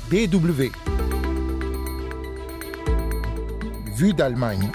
DW. Vue d'Allemagne.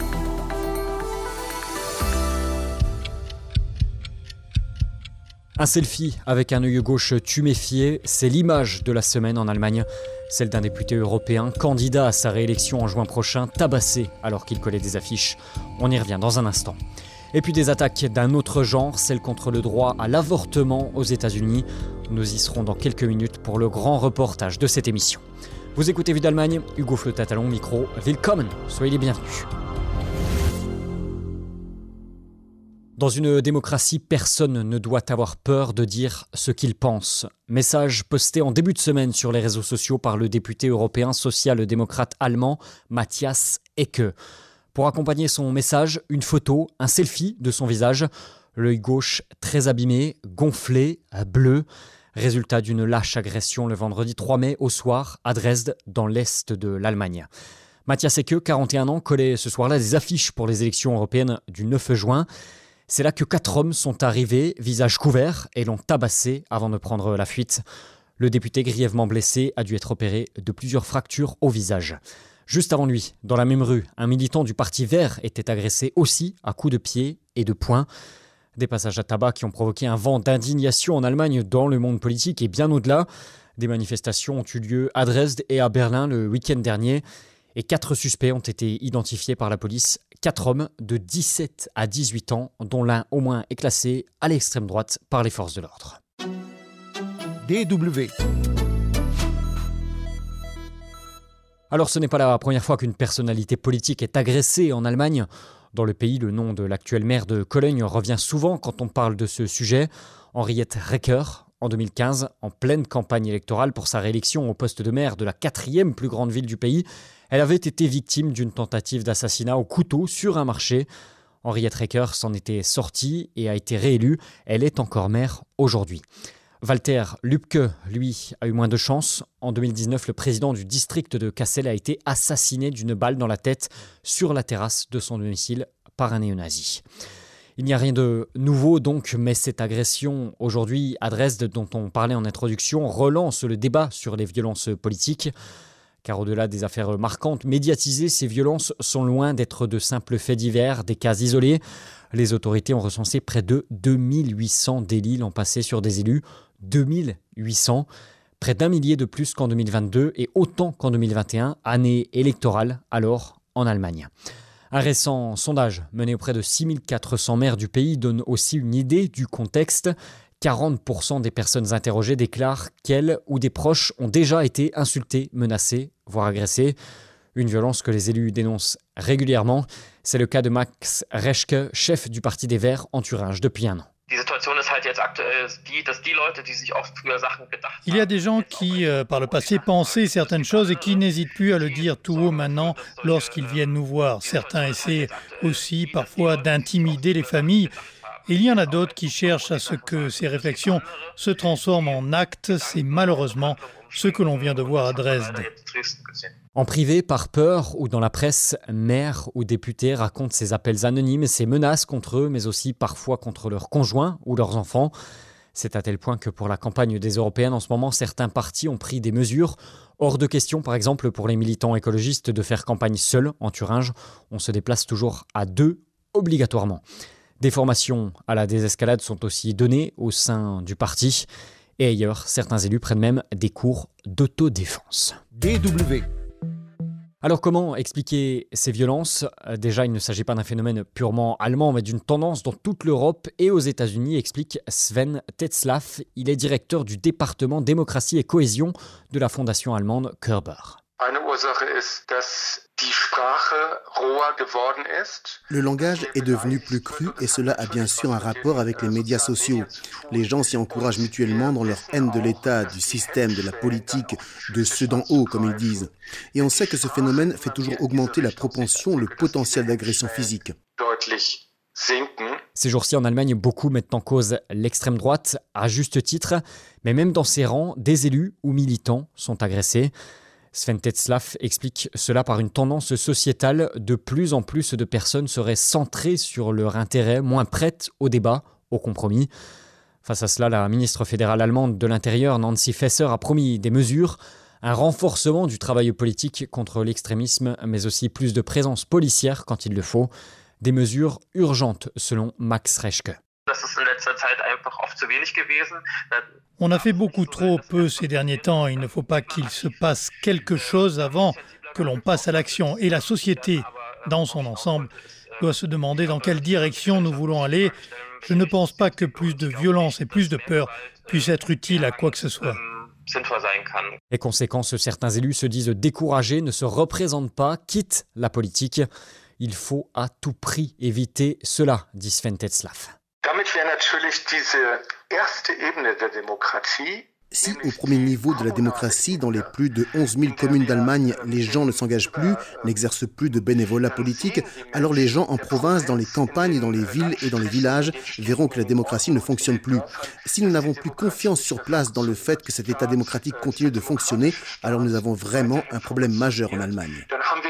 Un selfie avec un œil gauche tuméfié, c'est l'image de la semaine en Allemagne. Celle d'un député européen, candidat à sa réélection en juin prochain, tabassé alors qu'il collait des affiches. On y revient dans un instant. Et puis des attaques d'un autre genre, celle contre le droit à l'avortement aux États-Unis. Nous y serons dans quelques minutes pour le grand reportage de cette émission. Vous écoutez Vue d'Allemagne, Hugo Fleutat-Talon, micro, willkommen, soyez les bienvenus. Dans une démocratie, personne ne doit avoir peur de dire ce qu'il pense. Message posté en début de semaine sur les réseaux sociaux par le député européen social-démocrate allemand Matthias Ecke. Pour accompagner son message, une photo, un selfie de son visage, l'œil gauche très abîmé, gonflé, bleu. Résultat d'une lâche agression le vendredi 3 mai au soir à Dresde, dans l'est de l'Allemagne. Matthias Ecke, 41 ans, collait ce soir-là des affiches pour les élections européennes du 9 juin. C'est là que 4 hommes sont arrivés, visage couvert, et l'ont tabassé avant de prendre la fuite. Le député grièvement blessé a dû être opéré de plusieurs fractures au visage. Juste avant lui, dans la même rue, un militant du Parti Vert était agressé aussi à coups de pied et de poing. Des passages à tabac qui ont provoqué un vent d'indignation en Allemagne dans le monde politique et bien au-delà. Des manifestations ont eu lieu à Dresde et à Berlin le week-end dernier. Et 4 suspects ont été identifiés par la police. 4 hommes de 17 à 18 ans, dont l'un au moins est classé à l'extrême droite par les forces de l'ordre. DW. Alors ce n'est pas la première fois qu'une personnalité politique est agressée en Allemagne. Dans le pays, le nom de l'actuel maire de Cologne revient souvent quand on parle de ce sujet. Henriette Reker, en 2015, en pleine campagne électorale pour sa réélection au poste de maire de la 4e plus grande ville du pays, elle avait été victime d'une tentative d'assassinat au couteau sur un marché. Henriette Reker s'en était sortie et a été réélue. Elle est encore maire aujourd'hui. Walter Lübcke, lui, a eu moins de chance. En 2019, le président du district de Kassel a été assassiné d'une balle dans la tête sur la terrasse de son domicile par un néo-nazi. Il n'y a rien de nouveau donc, mais cette agression aujourd'hui à Dresde dont on parlait en introduction relance le débat sur les violences politiques. Car au-delà des affaires marquantes, médiatisées, ces violences sont loin d'être de simples faits divers, des cas isolés. Les autorités ont recensé près de 2800 délits l'an passé sur des élus. 2800, près d'1 millier de plus qu'en 2022 et autant qu'en 2021, année électorale alors en Allemagne. Un récent sondage mené auprès de 6400 maires du pays donne aussi une idée du contexte. 40% des personnes interrogées déclarent qu'elles ou des proches ont déjà été insultés, menacés, voire agressés. Une violence que les élus dénoncent régulièrement. C'est le cas de Max Reschke, chef du Parti des Verts en Thuringe depuis 1 an. Il y a des gens qui, par le passé, pensaient certaines choses et qui n'hésitent plus à le dire tout haut maintenant lorsqu'ils viennent nous voir. Certains essaient aussi parfois d'intimider les familles. Il y en a d'autres qui cherchent à ce que ces réflexions se transforment en actes. C'est malheureusement ce que l'on vient de voir à Dresde. En privé, par peur ou dans la presse, maires ou députés racontent ces appels anonymes, ces menaces contre eux, mais aussi parfois contre leurs conjoints ou leurs enfants. C'est à tel point que pour la campagne des Européennes, en ce moment, certains partis ont pris des mesures. Hors de question, par exemple, pour les militants écologistes de faire campagne seuls en Thuringe. On se déplace toujours à 2 obligatoirement. Des formations à la désescalade sont aussi données au sein du parti. Et ailleurs, certains élus prennent même des cours d'autodéfense. DW. Alors comment expliquer ces violences ? Déjà, il ne s'agit pas d'un phénomène purement allemand, mais d'une tendance dans toute l'Europe et aux États-Unis, explique Sven Tetzlaff. Il est directeur du département démocratie et cohésion de la fondation allemande Körber. Le langage est devenu plus cru et cela a bien sûr un rapport avec les médias sociaux. Les gens s'y encouragent mutuellement dans leur haine de l'État, du système, de la politique, de ceux d'en haut, comme ils disent. Et on sait que ce phénomène fait toujours augmenter la propension, le potentiel d'agression physique. Ces jours-ci en Allemagne, beaucoup mettent en cause l'extrême droite, à juste titre, mais même dans ses rangs, des élus ou militants sont agressés. Sven Tetzlaff explique cela par une tendance sociétale. De plus en plus de personnes seraient centrées sur leur intérêt, moins prêtes au débat, au compromis. Face à cela, la ministre fédérale allemande de l'Intérieur, Nancy Faeser, a promis des mesures. Un renforcement du travail politique contre l'extrémisme, mais aussi plus de présence policière quand il le faut. Des mesures urgentes, selon Max Reschke. On a fait beaucoup trop peu ces derniers temps. Il ne faut pas qu'il se passe quelque chose avant que l'on passe à l'action. Et la société, dans son ensemble, doit se demander dans quelle direction nous voulons aller. Je ne pense pas que plus de violence et plus de peur puissent être utiles à quoi que ce soit. Les conséquences, certains élus se disent découragés, ne se représentent pas, quittent la politique. Il faut à tout prix éviter cela, dit Sven Tetzlaff. Si au premier niveau de la démocratie, dans les plus de 11 000 communes d'Allemagne, les gens ne s'engagent plus, n'exercent plus de bénévolat politique, alors les gens en province, dans les campagnes, dans les villes et dans les villages verront que la démocratie ne fonctionne plus. Si nous n'avons plus confiance sur place dans le fait que cet État démocratique continue de fonctionner, alors nous avons vraiment un problème majeur en Allemagne.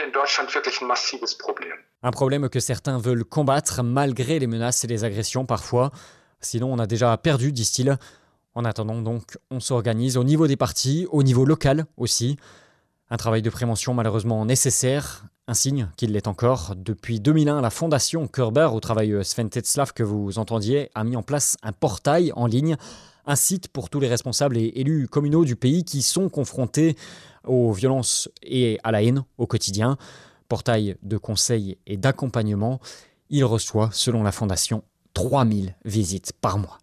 Un problème que certains veulent combattre malgré les menaces et les agressions parfois. Sinon, on a déjà perdu, disent-ils. En attendant donc, on s'organise au niveau des partis, au niveau local aussi. Un travail de prévention malheureusement nécessaire, un signe qu'il l'est encore. Depuis 2001, la fondation Körber, au travail Sven Tetzlaff que vous entendiez, a mis en place un portail en ligne, un site pour tous les responsables et élus communaux du pays qui sont confrontés aux violences et à la haine au quotidien. Portail de conseils et d'accompagnement. Il reçoit, selon la fondation, 3000 visites par mois.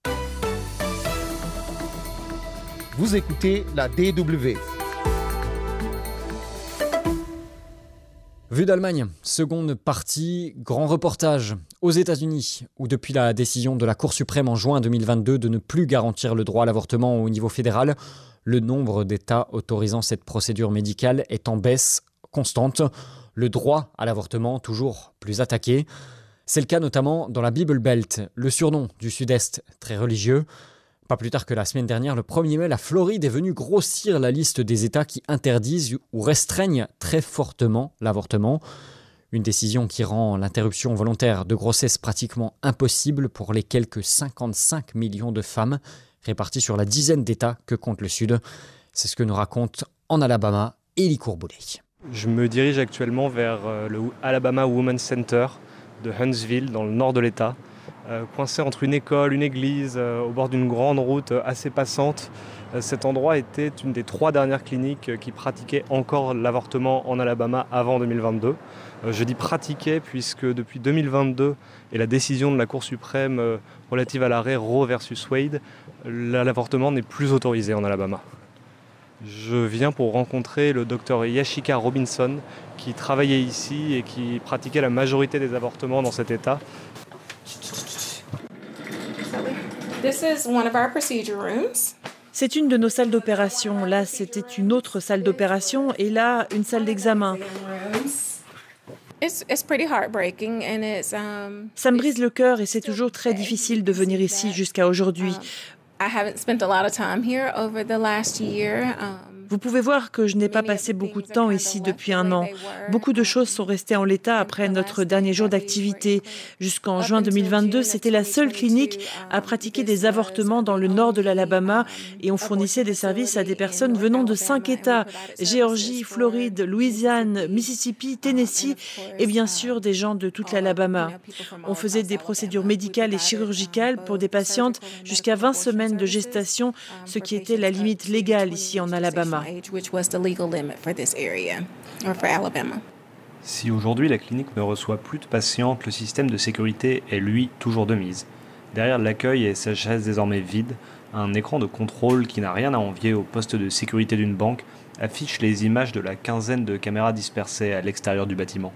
Vous écoutez la DW. Vue d'Allemagne, seconde partie, grand reportage aux États-Unis, où depuis la décision de la Cour suprême en juin 2022 de ne plus garantir le droit à l'avortement au niveau fédéral, le nombre d'États autorisant cette procédure médicale est en baisse constante. Le droit à l'avortement toujours plus attaqué. C'est le cas notamment dans la Bible Belt, le surnom du Sud-Est très religieux. Pas plus tard que la semaine dernière, le 1er mai, la Floride est venue grossir la liste des États qui interdisent ou restreignent très fortement l'avortement. Une décision qui rend l'interruption volontaire de grossesse pratiquement impossible pour les quelques 55 millions de femmes réparties sur la dizaine d'États que compte le Sud. C'est ce que nous raconte en Alabama Élie Courboulet. Je me dirige actuellement vers le Alabama Women's Center de Huntsville, dans le nord de l'État. Coincé entre une école, une église, au bord d'une grande route assez passante. Cet endroit était une des 3 dernières cliniques qui pratiquaient encore l'avortement en Alabama avant 2022. Je dis pratiquer puisque depuis 2022 et la décision de la Cour suprême relative à l'arrêt Roe versus Wade, l'avortement n'est plus autorisé en Alabama. Je viens pour rencontrer le docteur Yashika Robinson qui travaillait ici et qui pratiquait la majorité des avortements dans cet état. C'est une de nos salles d'opération. Là, c'était une autre salle d'opération et là, une salle d'examen. Ça me brise le cœur et c'est toujours très difficile de venir ici jusqu'à aujourd'hui. Vous pouvez voir que je n'ai pas passé beaucoup de temps ici depuis 1 an. Beaucoup de choses sont restées en l'état après notre dernier jour d'activité. Jusqu'en juin 2022, c'était la seule clinique à pratiquer des avortements dans le nord de l'Alabama et on fournissait des services à des personnes venant de 5 États, Géorgie, Floride, Louisiane, Mississippi, Tennessee et bien sûr des gens de toute l'Alabama. On faisait des procédures médicales et chirurgicales pour des patientes jusqu'à 20 semaines de gestation, ce qui était la limite légale ici en Alabama. Si aujourd'hui la clinique ne reçoit plus de patientes, le système de sécurité est lui toujours de mise. Derrière l'accueil et sa chaise désormais vide, un écran de contrôle qui n'a rien à envier au poste de sécurité d'une banque affiche les images de la quinzaine de caméras dispersées à l'extérieur du bâtiment.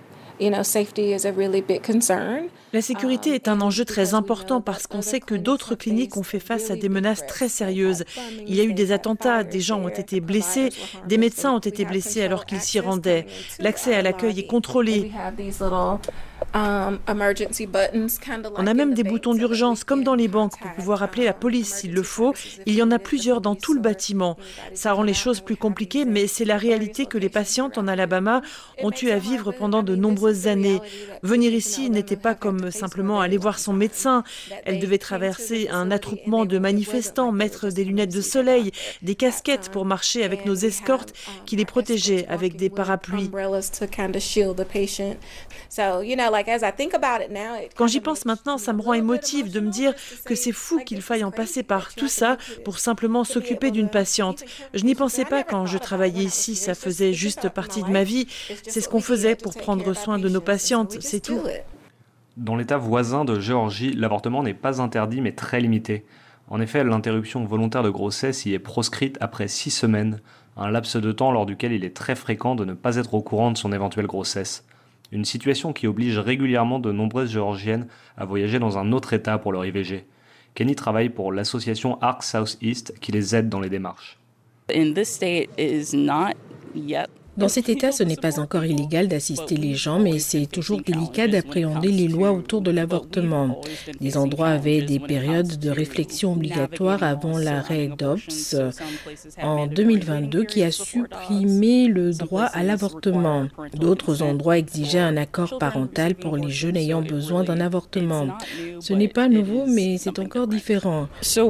La sécurité est un enjeu très important parce qu'on sait que d'autres cliniques ont fait face à des menaces très sérieuses. Il y a eu des attentats, des gens ont été blessés, des médecins ont été blessés alors qu'ils s'y rendaient. L'accès à l'accueil est contrôlé. On a même des boutons d'urgence, comme dans les banques, pour pouvoir appeler la police s'il le faut. Il y en a plusieurs dans tout le bâtiment. Ça rend les choses plus compliquées, mais c'est la réalité que les patientes en Alabama ont eu à vivre pendant de nombreuses nombreuses années. Venir ici n'était pas comme simplement aller voir son médecin. Elle devait traverser un attroupement de manifestants, mettre des lunettes de soleil, des casquettes pour marcher avec nos escortes qui les protégeaient avec des parapluies. Quand j'y pense maintenant, ça me rend émotive de me dire que c'est fou qu'il faille en passer par tout ça pour simplement s'occuper d'une patiente. Je n'y pensais pas quand je travaillais ici, ça faisait juste partie de ma vie. C'est ce qu'on faisait pour prendre soin de nos patientes, c'est tout. Dans l'État voisin de Géorgie, l'avortement n'est pas interdit mais très limité. En effet, l'interruption volontaire de grossesse y est proscrite après 6 semaines, un laps de temps lors duquel il est très fréquent de ne pas être au courant de son éventuelle grossesse. Une situation qui oblige régulièrement de nombreuses Géorgiennes à voyager dans un autre État pour leur IVG. Kenny travaille pour l'association ARC Southeast qui les aide dans les démarches. Dans cet État, ce n'est pas encore illégal d'assister les gens, mais c'est toujours délicat d'appréhender les lois autour de l'avortement. Des endroits avaient des périodes de réflexion obligatoires avant l'arrêt Dobbs en 2022 qui a supprimé le droit à l'avortement. D'autres endroits exigeaient un accord parental pour les jeunes ayant besoin d'un avortement. Ce n'est pas nouveau, mais c'est encore différent. Ce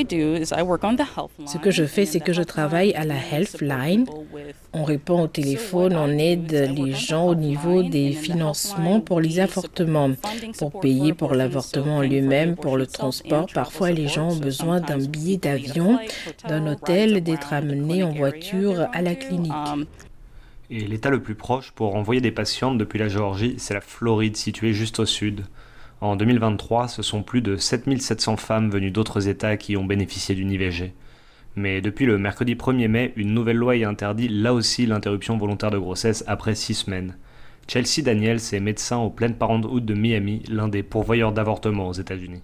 que je fais, c'est que je travaille à la Healthline. On répond au téléphone, on aide les gens au niveau des financements pour les avortements, pour payer pour l'avortement lui-même, pour le transport. Parfois, les gens ont besoin d'un billet d'avion, d'un hôtel, d'être amenés en voiture à la clinique. Et l'État le plus proche pour envoyer des patientes depuis la Géorgie, c'est la Floride, située juste au sud. En 2023, ce sont plus de 7700 femmes venues d'autres États qui ont bénéficié d'une IVG. Mais depuis le mercredi 1er mai, une nouvelle loi y interdit là aussi l'interruption volontaire de grossesse après 6 semaines. Chelsea Daniels est médecin au Planned Parenthood de Miami, l'un des pourvoyeurs d'avortements aux États-Unis.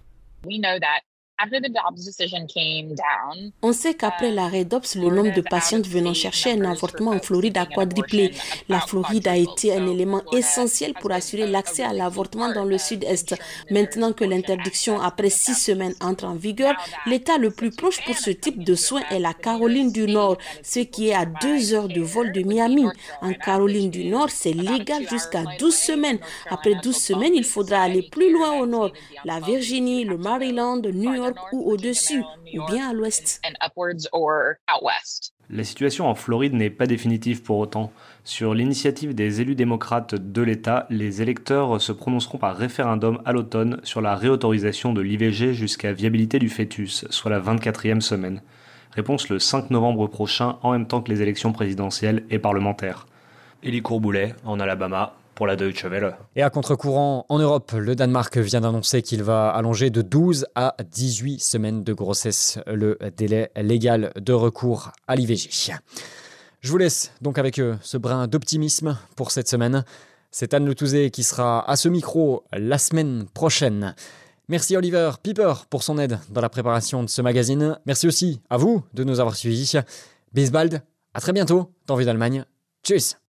On sait qu'après l'arrêt Dobbs, le nombre de patientes venant chercher un avortement en Floride a quadruplé. La Floride a été un élément essentiel pour assurer l'accès à l'avortement dans le sud-est. Maintenant que l'interdiction après 6 semaines entre en vigueur, l'État le plus proche pour ce type de soins est la Caroline du Nord, ce qui est à 2 heures de vol de Miami. En Caroline du Nord, c'est légal jusqu'à 12 semaines. Après 12 semaines, il faudra aller plus loin au nord. La Virginie, le Maryland, New York ou au-dessus, ou bien à l'ouest. La situation en Floride n'est pas définitive pour autant. Sur l'initiative des élus démocrates de l'État, les électeurs se prononceront par référendum à l'automne sur la réautorisation de l'IVG jusqu'à viabilité du fœtus, soit la 24e semaine. Réponse le 5 novembre prochain, en même temps que les élections présidentielles et parlementaires. Élie Courboulet, en Alabama, pour la Deutsche Welle. Et à contre-courant, en Europe, le Danemark vient d'annoncer qu'il va allonger de 12 à 18 semaines de grossesse le délai légal de recours à l'IVG. Je vous laisse donc avec ce brin d'optimisme pour cette semaine. C'est Anne Le Touzé qui sera à ce micro la semaine prochaine. Merci Oliver Piper pour son aide dans la préparation de ce magazine. Merci aussi à vous de nous avoir suivis. Bis bald, à très bientôt dans Vue d'Allemagne. Tchuss.